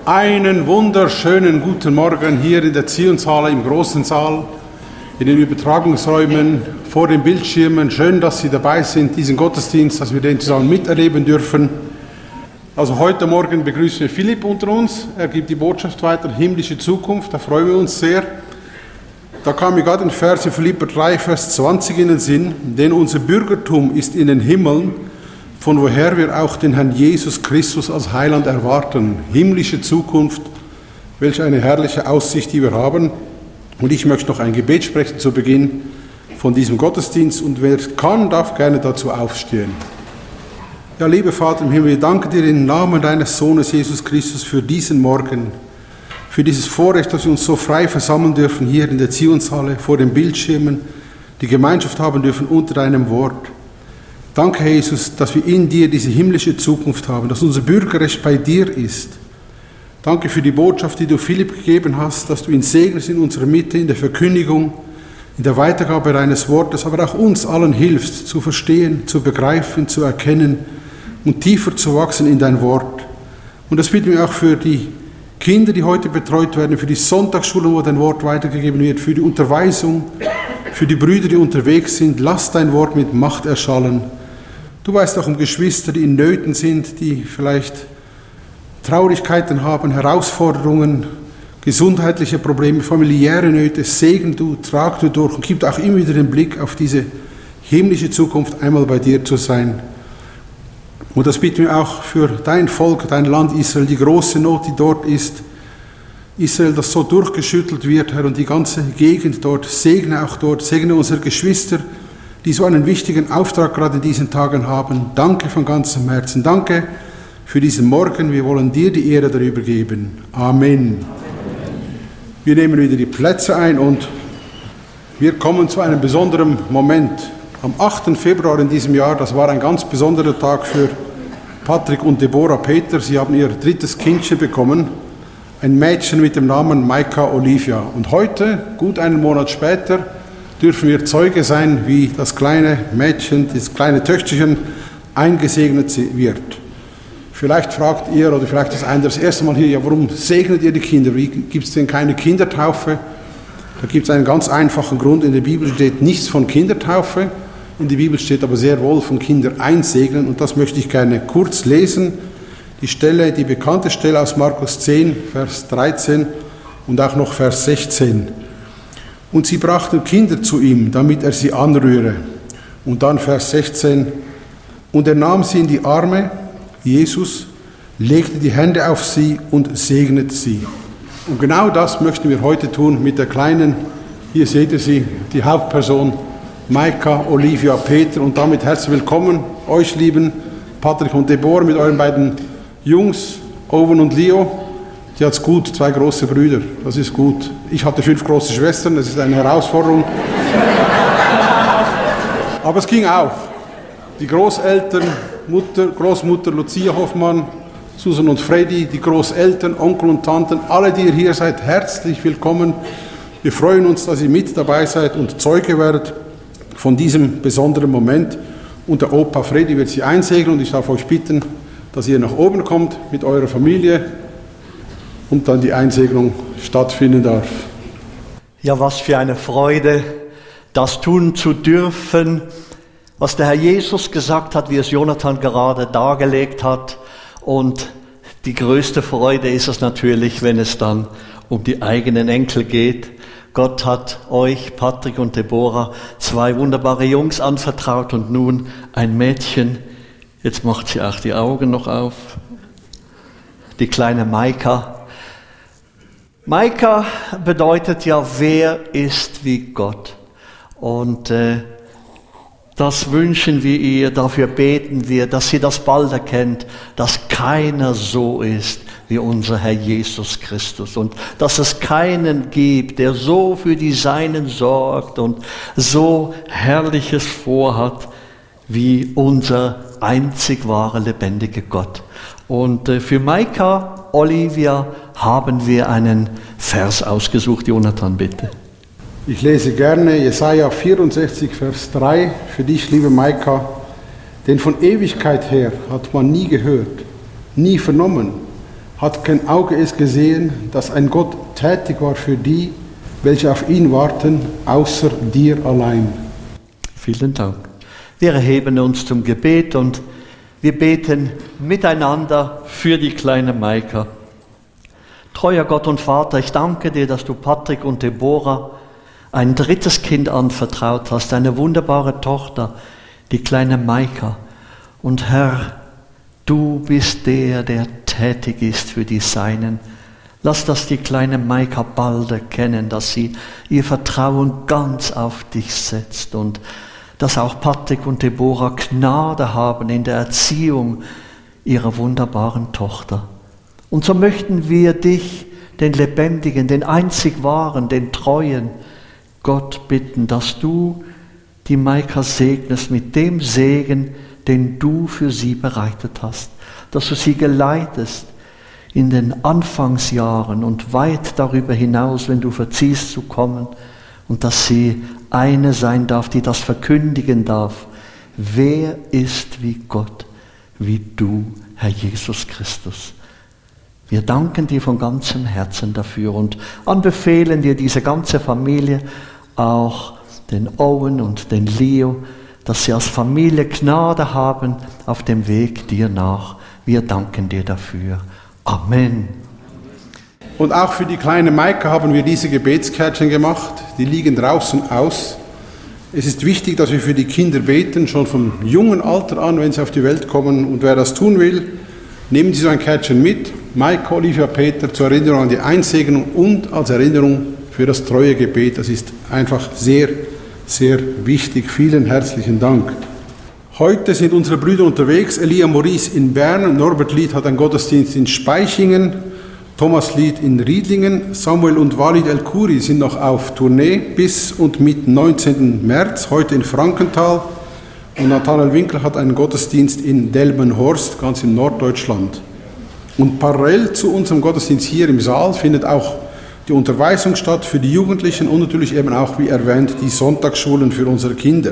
Einen wunderschönen guten Morgen hier in der Zionshalle, im großen Saal, in den Übertragungsräumen, vor den Bildschirmen. Schön, dass Sie dabei sind, diesen Gottesdienst, dass wir den zusammen miterleben dürfen. Also heute Morgen begrüßen wir Philipp unter uns. Er gibt die Botschaft weiter, himmlische Zukunft, da freuen wir uns sehr. Da kam mir gerade ein Vers in Philipper 3, Vers 20 in den Sinn, denn unser Bürgertum ist in den Himmeln, von woher wir auch den Herrn Jesus Christus als Heiland erwarten. Himmlische Zukunft, welch eine herrliche Aussicht, die wir haben. Und ich möchte noch ein Gebet sprechen zu Beginn von diesem Gottesdienst. Und wer kann, darf gerne dazu aufstehen. Ja, lieber Vater im Himmel, wir danken dir im Namen deines Sohnes Jesus Christus für diesen Morgen, für dieses Vorrecht, dass wir uns so frei versammeln dürfen hier in der Zionshalle, vor den Bildschirmen, die Gemeinschaft haben dürfen unter deinem Wort. Danke, Herr Jesus, dass wir in dir diese himmlische Zukunft haben, dass unser Bürgerrecht bei dir ist. Danke für die Botschaft, die du Philipp gegeben hast, dass du ihn segnest in unserer Mitte, in der Verkündigung, in der Weitergabe deines Wortes, aber auch uns allen hilfst, zu verstehen, zu begreifen, zu erkennen und tiefer zu wachsen in dein Wort. Und das bitten wir auch für die Kinder, die heute betreut werden, für die Sonntagsschulen, wo dein Wort weitergegeben wird, für die Unterweisung, für die Brüder, die unterwegs sind. Lass dein Wort mit Macht erschallen. Du weißt auch um Geschwister, die in Nöten sind, die vielleicht Traurigkeiten haben, Herausforderungen, gesundheitliche Probleme, familiäre Nöte. Segn du, trag du durch und gib auch immer wieder den Blick auf diese himmlische Zukunft, einmal bei dir zu sein. Und das bitten wir auch für dein Volk, dein Land Israel, die große Not, die dort ist. Israel, das so durchgeschüttelt wird, Herr, und die ganze Gegend dort. Segne auch dort, segne unsere Geschwister, die so einen wichtigen Auftrag gerade in diesen Tagen haben. Danke von ganzem Herzen. Danke für diesen Morgen. Wir wollen dir die Ehre darüber geben. Amen. Wir nehmen wieder die Plätze ein und wir kommen zu einem besonderen Moment. Am 8. Februar in diesem Jahr, das war ein ganz besonderer Tag für Patrick und Deborah Peter. Sie haben ihr drittes Kindchen bekommen, ein Mädchen mit dem Namen Maika Olivia. Und heute, gut einen Monat später, dürfen wir Zeuge sein, wie das kleine Mädchen, das kleine Töchterchen eingesegnet wird. Vielleicht fragt ihr, oder vielleicht ist einer das erste Mal hier, ja, warum segnet ihr die Kinder? Wie gibt es denn keine Kindertaufe? Da gibt es einen ganz einfachen Grund. In der Bibel steht nichts von Kindertaufe. In der Bibel steht aber sehr wohl von Kinder einsegnen. Und das möchte ich gerne kurz lesen. Die bekannte Stelle aus Markus 10, Vers 13 und auch noch Vers 16. Und sie brachten Kinder zu ihm, damit er sie anrühre. Und dann Vers 16. Und er nahm sie in die Arme, Jesus, legte die Hände auf sie und segnete sie. Und genau das möchten wir heute tun mit der kleinen, hier seht ihr sie, die Hauptperson, Maika Olivia Peter. Und damit herzlich willkommen, euch lieben Patrick und Deborah mit euren beiden Jungs, Owen und Leo. Die hat's gut, 2 große Brüder, das ist gut. Ich hatte 5 große Schwestern, das ist eine Herausforderung. Aber es ging auch. Die Großeltern, Großmutter Lucia Hoffmann, Susan und Freddy, die Großeltern, Onkel und Tanten, alle, die ihr hier seid, herzlich willkommen. Wir freuen uns, dass ihr mit dabei seid und Zeuge werdet von diesem besonderen Moment. Und der Opa Freddy wird sie einsegnen und ich darf euch bitten, dass ihr nach oben kommt mit eurer Familie und dann die Einsegnung stattfinden darf. Ja, was für eine Freude, das tun zu dürfen, was der Herr Jesus gesagt hat, wie es Jonathan gerade dargelegt hat. Und die größte Freude ist es natürlich, wenn es dann um die eigenen Enkel geht. Gott hat euch, Patrick und Deborah, 2 wunderbare Jungs anvertraut und nun ein Mädchen. Jetzt macht sie auch die Augen noch auf. Die kleine Maika. Maika bedeutet ja, wer ist wie Gott? Und das wünschen wir ihr, dafür beten wir, dass sie das bald erkennt, dass keiner so ist wie unser Herr Jesus Christus und dass es keinen gibt, der so für die Seinen sorgt und so Herrliches vorhat wie unser einzig wahre, lebendige Gott. Und für Maika Olivia haben wir einen Vers ausgesucht. Jonathan, bitte. Ich lese gerne Jesaja 64, Vers 3 für dich, liebe Maika. Denn von Ewigkeit her hat man nie gehört, nie vernommen, hat kein Auge es gesehen, dass ein Gott tätig war für die, welche auf ihn warten, außer dir allein. Vielen Dank. Wir erheben uns zum Gebet und wir beten miteinander für die kleine Maika. Treuer Gott und Vater, ich danke dir, dass du Patrick und Deborah ein drittes Kind anvertraut hast, eine wunderbare Tochter, die kleine Maika. Und Herr, du bist der tätig ist für die Seinen. Lass das die kleine Maika bald erkennen, dass sie ihr Vertrauen ganz auf dich setzt und dass auch Patrick und Deborah Gnade haben in der Erziehung ihrer wunderbaren Tochter. Und so möchten wir dich, den Lebendigen, den einzig Wahren, den Treuen Gott bitten, dass du die Maika segnest mit dem Segen, den du für sie bereitet hast, dass du sie geleitest in den Anfangsjahren und weit darüber hinaus, wenn du verziehst zu kommen, und dass sie eine sein darf, die das verkündigen darf. Wer ist wie Gott, wie du, Herr Jesus Christus? Wir danken dir von ganzem Herzen dafür und anbefehlen dir diese ganze Familie, auch den Owen und den Leo, dass sie als Familie Gnade haben auf dem Weg dir nach. Wir danken dir dafür. Amen. Und auch für die kleine Maika haben wir diese Gebetskärtchen gemacht. Die liegen draußen aus. Es ist wichtig, dass wir für die Kinder beten, schon vom jungen Alter an, wenn sie auf die Welt kommen. Und wer das tun will, nehmen Sie so ein Kärtchen mit. Maika, Olivia, Peter, zur Erinnerung an die Einsegnung und als Erinnerung für das treue Gebet. Das ist einfach sehr, sehr wichtig. Vielen herzlichen Dank. Heute sind unsere Brüder unterwegs. Elia Maurice in Bern, Norbert Lied hat einen Gottesdienst in Speichingen, Thomas Lied in Riedlingen, Samuel und Walid El-Khoury sind noch auf Tournee bis und mit 19. März, heute in Frankenthal. Und Nathanael Winkler hat einen Gottesdienst in Delmenhorst, ganz in Norddeutschland. Und parallel zu unserem Gottesdienst hier im Saal findet auch die Unterweisung statt für die Jugendlichen und natürlich eben auch, wie erwähnt, die Sonntagsschulen für unsere Kinder.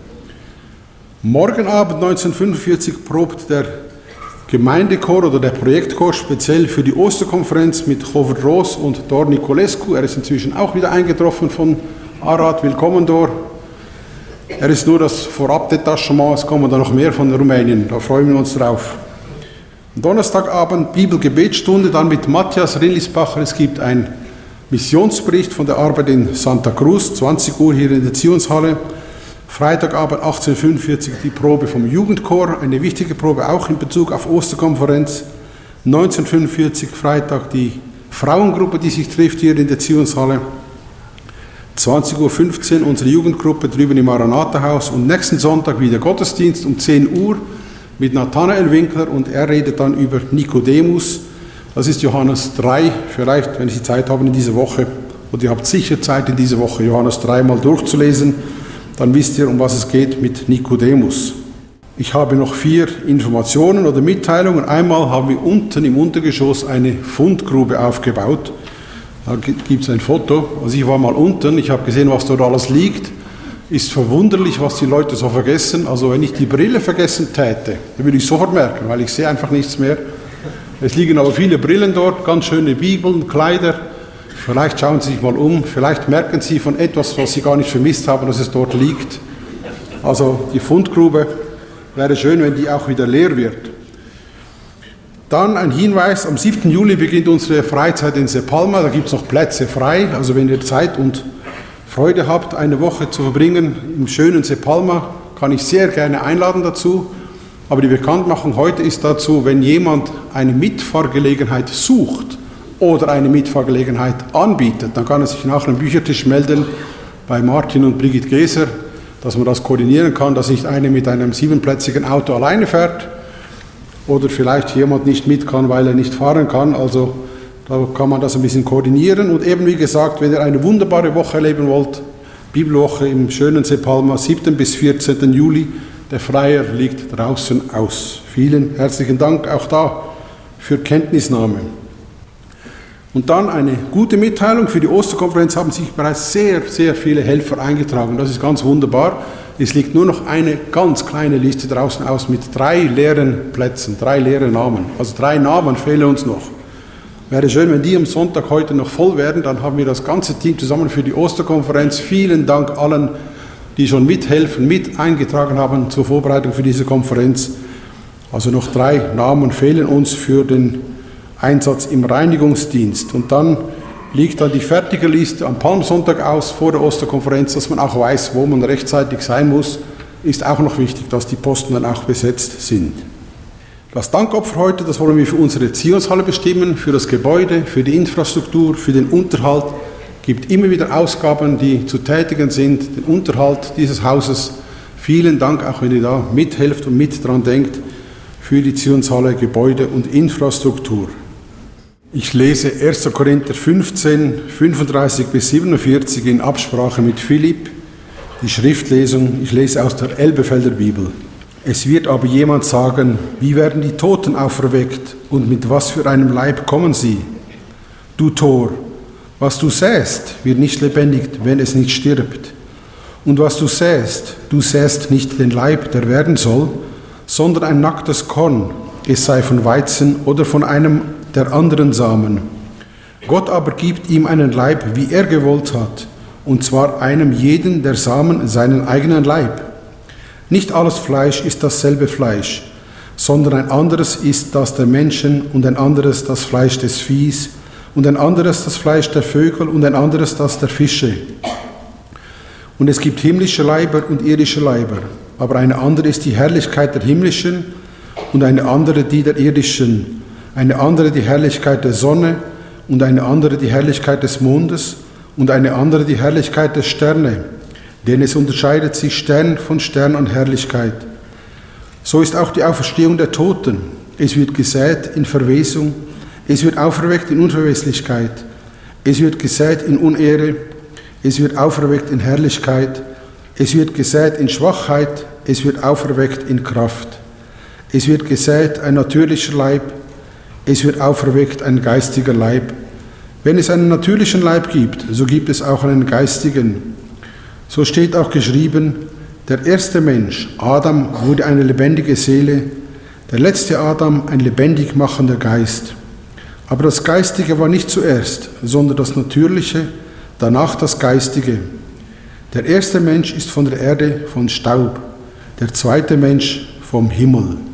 Morgen Abend 1945 probt der Gemeindechor oder der Projektchor speziell für die Osterkonferenz mit Hovert Roos und Dor Nicolescu. Er ist inzwischen auch wieder eingetroffen von Arad. Willkommen, Dor. Er ist nur das Vorabdetachement, es kommen da noch mehr von Rumänien. Da freuen wir uns drauf. Donnerstagabend Bibelgebetsstunde, dann mit Matthias Rillisbacher. Es gibt einen Missionsbericht von der Arbeit in Santa Cruz, 20 Uhr hier in der Zionshalle. Freitagabend 18:45 die Probe vom Jugendchor, eine wichtige Probe auch in Bezug auf Osterkonferenz. 19:45 Freitag die Frauengruppe, die sich trifft hier in der Zionshalle. 20:15 Uhr unsere Jugendgruppe drüben im Maranatha-Haus und nächsten Sonntag wieder Gottesdienst um 10 Uhr mit Nathanael Winkler und er redet dann über Nikodemus. Das ist Johannes 3, vielleicht, wenn Sie Zeit haben in dieser Woche, oder ihr habt sicher Zeit in dieser Woche, Johannes 3 mal durchzulesen. Dann wisst ihr, um was es geht mit Nikodemus. Ich habe noch 4 Informationen oder Mitteilungen. Einmal haben wir unten im Untergeschoss eine Fundgrube aufgebaut. Da gibt es ein Foto. Also ich war mal unten, ich habe gesehen, was dort alles liegt. Ist verwunderlich, was die Leute so vergessen. Also wenn ich die Brille vergessen täte, dann würde ich sofort merken, weil ich sehe einfach nichts mehr. Es liegen aber viele Brillen dort, ganz schöne Bibeln, Kleider. Vielleicht schauen Sie sich mal um, vielleicht merken Sie von etwas, was Sie gar nicht vermisst haben, dass es dort liegt. Also die Fundgrube, wäre schön, wenn die auch wieder leer wird. Dann ein Hinweis, am 7. Juli beginnt unsere Freizeit in Sepalma, da gibt es noch Plätze frei. Also wenn ihr Zeit und Freude habt, eine Woche zu verbringen im schönen Sepalma, kann ich sehr gerne einladen dazu. Aber die Bekanntmachung heute ist dazu, wenn jemand eine Mitfahrgelegenheit sucht, oder eine Mitfahrgelegenheit anbietet, dann kann er sich nach einem Büchertisch melden bei Martin und Brigitte Geser, dass man das koordinieren kann, dass nicht einer mit einem 7-plätzigen Auto alleine fährt oder vielleicht jemand nicht mit kann, weil er nicht fahren kann. Also da kann man das ein bisschen koordinieren. Und eben wie gesagt, wenn ihr eine wunderbare Woche erleben wollt, Bibelwoche im schönen Sepalma, 7. bis 14. Juli, der Flyer liegt draußen aus. Vielen herzlichen Dank auch da für Kenntnisnahme. Und dann eine gute Mitteilung, für die Osterkonferenz haben sich bereits sehr, sehr viele Helfer eingetragen. Das ist ganz wunderbar. Es liegt nur noch eine ganz kleine Liste draußen aus mit 3 leeren Plätzen, 3 leere Namen. Also 3 Namen fehlen uns noch. Wäre schön, wenn die am Sonntag heute noch voll wären, dann haben wir das ganze Team zusammen für die Osterkonferenz. Vielen Dank allen, die schon mithelfen, mit eingetragen haben zur Vorbereitung für diese Konferenz. Also noch 3 Namen fehlen uns für den Einsatz im Reinigungsdienst. Und dann liegt dann die fertige Liste am Palmsonntag aus vor der Osterkonferenz, dass man auch weiß, wo man rechtzeitig sein muss. Ist auch noch wichtig, dass die Posten dann auch besetzt sind. Das Dankopfer heute, das wollen wir für unsere Zionshalle bestimmen, für das Gebäude, für die Infrastruktur, für den Unterhalt. Es gibt immer wieder Ausgaben, die zu tätigen sind, den Unterhalt dieses Hauses. Vielen Dank, auch wenn ihr da mithelft und mit dran denkt, für die Zionshalle, Gebäude und Infrastruktur. Ich lese 1. Korinther 15, 35 bis 47 in Absprache mit Philipp, die Schriftlesung. Ich lese aus der Elbefelder Bibel. Es wird aber jemand sagen, wie werden die Toten auferweckt und mit was für einem Leib kommen sie? Du Tor, was du säst, wird nicht lebendig, wenn es nicht stirbt. Und was du säst nicht den Leib, der werden soll, sondern ein nacktes Korn, es sei von Weizen oder von einem der anderen Samen. Gott aber gibt ihm einen Leib, wie er gewollt hat, und zwar einem jeden der Samen seinen eigenen Leib. Nicht alles Fleisch ist dasselbe Fleisch, sondern ein anderes ist das der Menschen und ein anderes das Fleisch des Viehs und ein anderes das Fleisch der Vögel und ein anderes das der Fische. Und es gibt himmlische Leiber und irdische Leiber, aber eine andere ist die Herrlichkeit der himmlischen und eine andere die der irdischen, eine andere die Herrlichkeit der Sonne und eine andere die Herrlichkeit des Mondes und eine andere die Herrlichkeit der Sterne. Denn es unterscheidet sich Stern von Stern an Herrlichkeit. So ist auch die Auferstehung der Toten. Es wird gesät in Verwesung, es wird auferweckt in Unverweslichkeit, es wird gesät in Unehre, es wird auferweckt in Herrlichkeit, es wird gesät in Schwachheit, es wird auferweckt in Kraft. Es wird gesät ein natürlicher Leib, es wird auferweckt ein geistiger Leib. Wenn es einen natürlichen Leib gibt, so gibt es auch einen geistigen. So steht auch geschrieben, der erste Mensch, Adam, wurde eine lebendige Seele, der letzte Adam ein lebendig machender Geist. Aber das Geistige war nicht zuerst, sondern das Natürliche, danach das Geistige. Der erste Mensch ist von der Erde, von Staub, der zweite Mensch vom Himmel.